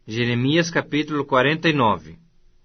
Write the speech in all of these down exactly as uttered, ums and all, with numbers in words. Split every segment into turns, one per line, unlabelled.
Jeremias capítulo quarenta e nove.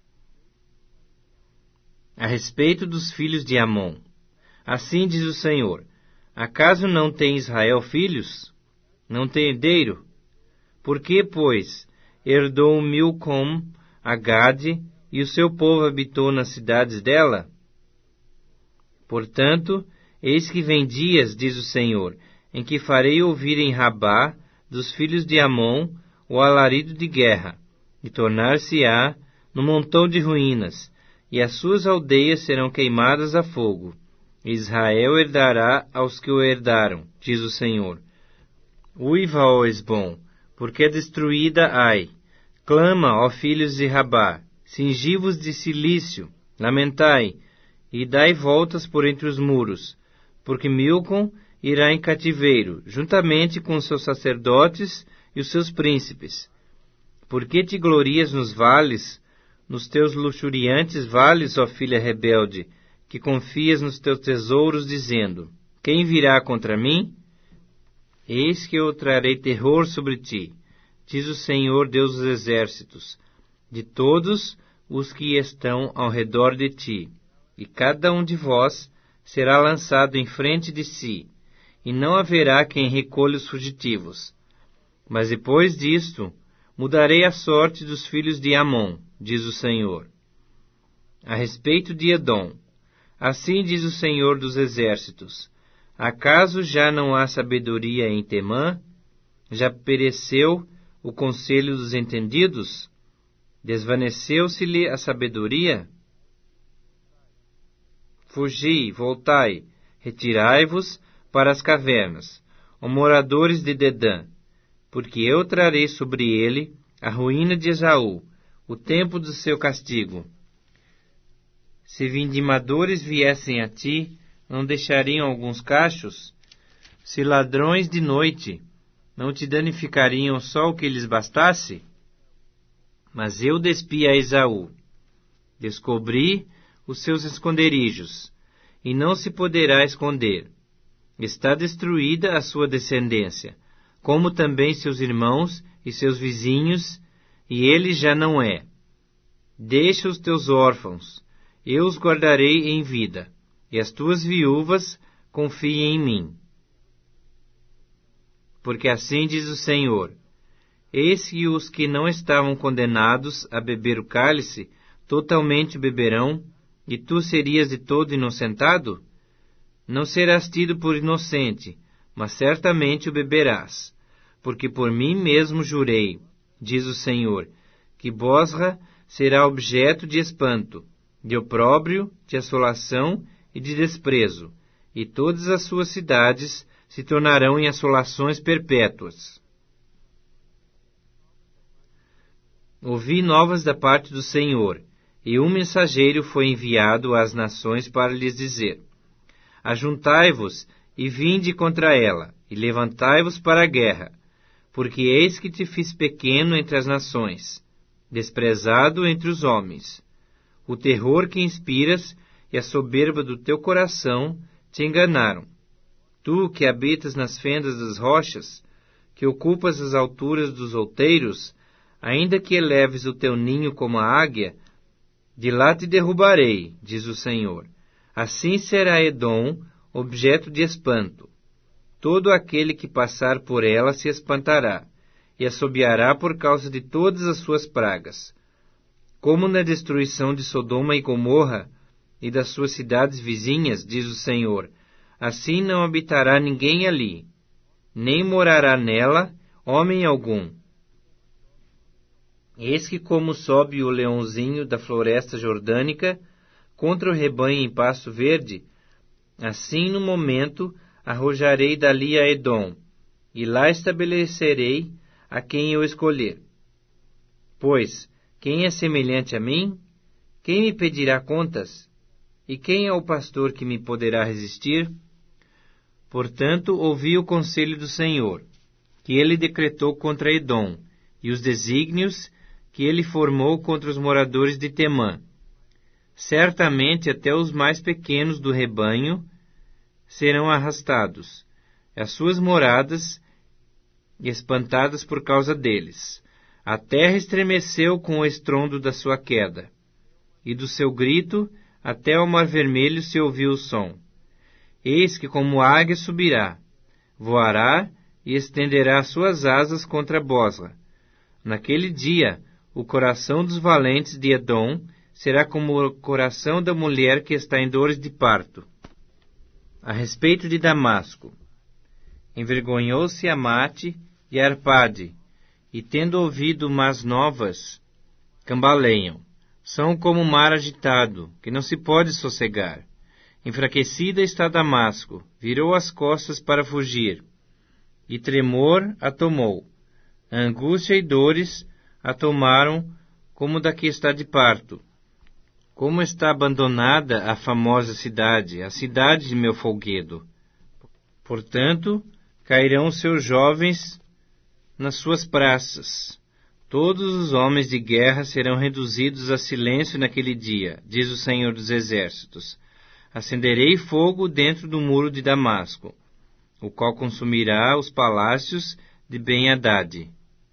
A respeito dos filhos de Amon. Assim diz o Senhor: acaso não tem Israel filhos? Não tem herdeiro? Por que, pois, herdou Milcom a Gade, e o seu povo habitou nas cidades dela? Portanto, eis que vem dias, diz o Senhor, em que farei ouvir em Rabá dos filhos de Amon o alarido de guerra, e tornar-se-á num montão de ruínas, e as suas aldeias serão queimadas a fogo. Israel herdará aos que o herdaram, diz o Senhor. Uiva, ó Esbom, porque é destruída Ai. Clama, ó filhos de Rabá, cingi-vos de cilício, lamentai, e dai voltas por entre os muros, porque Milcom irá em cativeiro, juntamente com os seus sacerdotes e os seus príncipes. Por que te glorias nos vales, nos teus luxuriantes vales, ó filha rebelde, que confias nos teus tesouros, dizendo: quem virá contra mim? Eis que eu trarei terror sobre ti, diz o Senhor Deus dos exércitos, de todos os que estão ao redor de ti, e cada um de vós será lançado em frente de si, e não haverá quem recolha os fugitivos. Mas depois disto, mudarei a sorte dos filhos de Amon, diz o Senhor. A respeito de Edom, assim diz o Senhor dos exércitos: acaso já não há sabedoria em Temã? Já pereceu o conselho dos entendidos? Desvaneceu-se-lhe a sabedoria? Fugi, voltai, retirai-vos para as cavernas, ó moradores de Dedã, porque eu trarei sobre ele a ruína de Esaú, o tempo do seu castigo. Se vindimadores viessem a ti, não deixariam alguns cachos? Se ladrões de noite, não te danificariam só o que lhes bastasse? Mas eu despi a Esaú, descobri os seus esconderijos, e não se poderá esconder. Está destruída a sua descendência, como também seus irmãos e seus vizinhos, e ele já não é. Deixa os teus órfãos, eu os guardarei em vida, e as tuas viúvas confiem em mim. Porque assim diz o Senhor: eis que os que não estavam condenados a beber o cálice, totalmente beberão, e tu serias de todo inocentado? Não serás tido por inocente, mas certamente o beberás, porque por mim mesmo jurei, diz o Senhor, que Bosra será objeto de espanto, de opróbrio, de assolação e de desprezo, e todas as suas cidades se tornarão em assolações perpétuas. Ouvi novas da parte do Senhor, e um mensageiro foi enviado às nações para lhes dizer: ajuntai-vos e vinde contra ela, e levantai-vos para a guerra, porque eis que te fiz pequeno entre as nações, desprezado entre os homens. O terror que inspiras e a soberba do teu coração te enganaram. Tu que habitas nas fendas das rochas, que ocupas as alturas dos outeiros, ainda que eleves o teu ninho como a águia, de lá te derrubarei, diz o Senhor. Assim será Edom objeto de espanto. Todo aquele que passar por ela se espantará, e assobiará por causa de todas as suas pragas. Como na destruição de Sodoma e Gomorra e das suas cidades vizinhas, diz o Senhor, assim não habitará ninguém ali, nem morará nela homem algum. Eis que como sobe o leãozinho da floresta jordânica contra o rebanho em pasto verde, assim no momento arrojarei dali a Edom, e lá estabelecerei a quem eu escolher. Pois, quem é semelhante a mim? Quem me pedirá contas? E quem é o pastor que me poderá resistir? Portanto, ouvi o conselho do Senhor, que ele decretou contra Edom, e os desígnios que ele formou contra os moradores de Temã. Certamente até os mais pequenos do rebanho serão arrastados, as suas moradas espantadas por causa deles. A terra estremeceu com o estrondo da sua queda, e do seu grito até ao mar vermelho se ouviu o som. Eis que como águia subirá, voará e estenderá suas asas contra Bosra. Naquele dia, o coração dos valentes de Edom será como o coração da mulher que está em dores de parto. A respeito de Damasco, envergonhou-se Amate e Arpade, e tendo ouvido más novas, cambaleiam. São como o mar agitado, que não se pode sossegar. Enfraquecida está Damasco, virou as costas para fugir, e tremor a tomou. Angústia e dores a tomaram como da que está de parto. Como está abandonada a famosa cidade, a cidade de meu folguedo. Portanto, cairão seus jovens nas suas praças. Todos os homens de guerra serão reduzidos a silêncio naquele dia, diz o Senhor dos Exércitos. Acenderei fogo dentro do muro de Damasco, o qual consumirá os palácios de Ben-Hadad.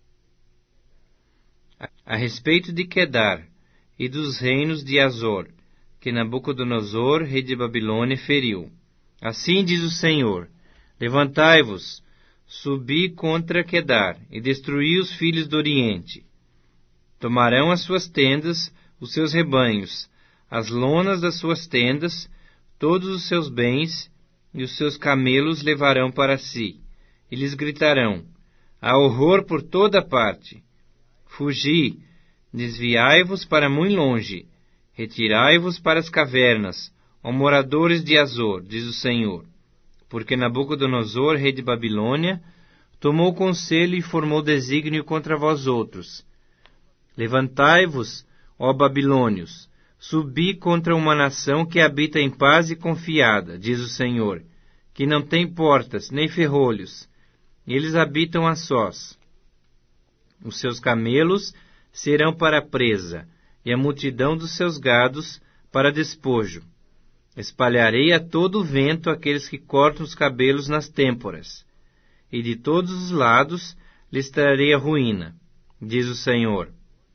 A respeito de Quedar e dos reinos de Azor, que Nabucodonosor, rei de Babilônia, feriu. Assim diz o Senhor: levantai-vos, subi contra Quedar, e destruí os filhos do Oriente. Tomarão as suas tendas, os seus rebanhos, as lonas das suas tendas, todos os seus bens, e os seus camelos levarão para si. E lhes gritarão: há horror por toda parte. Fugi, desviai-vos para muito longe, retirai-vos para as cavernas, ó moradores de Azor, diz o Senhor. Porque Nabucodonosor, rei de Babilônia, tomou conselho e formou desígnio contra vós outros. Levantai-vos, ó babilônios, subi contra uma nação que habita em paz e confiada, diz o Senhor, que não tem portas nem ferrolhos. Eles habitam a sós. Os seus camelos serão para presa, e a multidão dos seus gados para despojo. Espalharei a todo o vento aqueles que cortam os cabelos nas têmporas, e de todos os lados lhes trarei a ruína, diz o Senhor.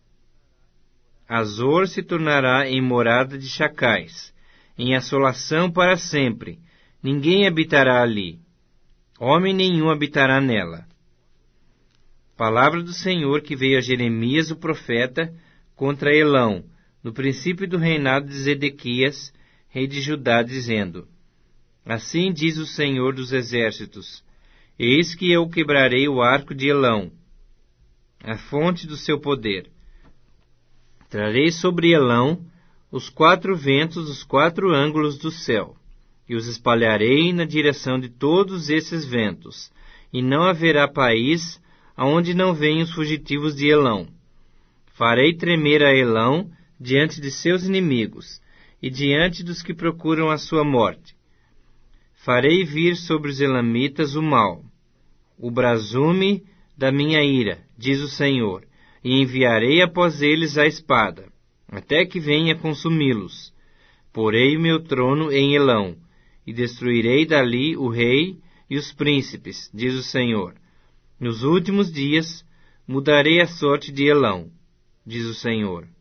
Azor se tornará em morada de chacais, em assolação para sempre. Ninguém habitará ali. Homem nenhum habitará nela. Palavra do Senhor que veio a Jeremias o profeta contra Elão, no princípio do reinado de Zedequias, rei de Judá, dizendo: assim diz o Senhor dos Exércitos: eis que eu quebrarei o arco de Elão, a fonte do seu poder. Trarei sobre Elão os quatro ventos dos quatro ângulos do céu, e os espalharei na direção de todos esses ventos, e não haverá país aonde não venham os fugitivos de Elão. Farei tremer a Elão diante de seus inimigos, e diante dos que procuram a sua morte. Farei vir sobre os elamitas o mal, o brasume da minha ira, diz o Senhor, e enviarei após eles a espada, até que venha consumi-los. Porei o meu trono em Elão, e destruirei dali o rei e os príncipes, diz o Senhor. Nos últimos dias mudarei a sorte de Elão, diz o Senhor.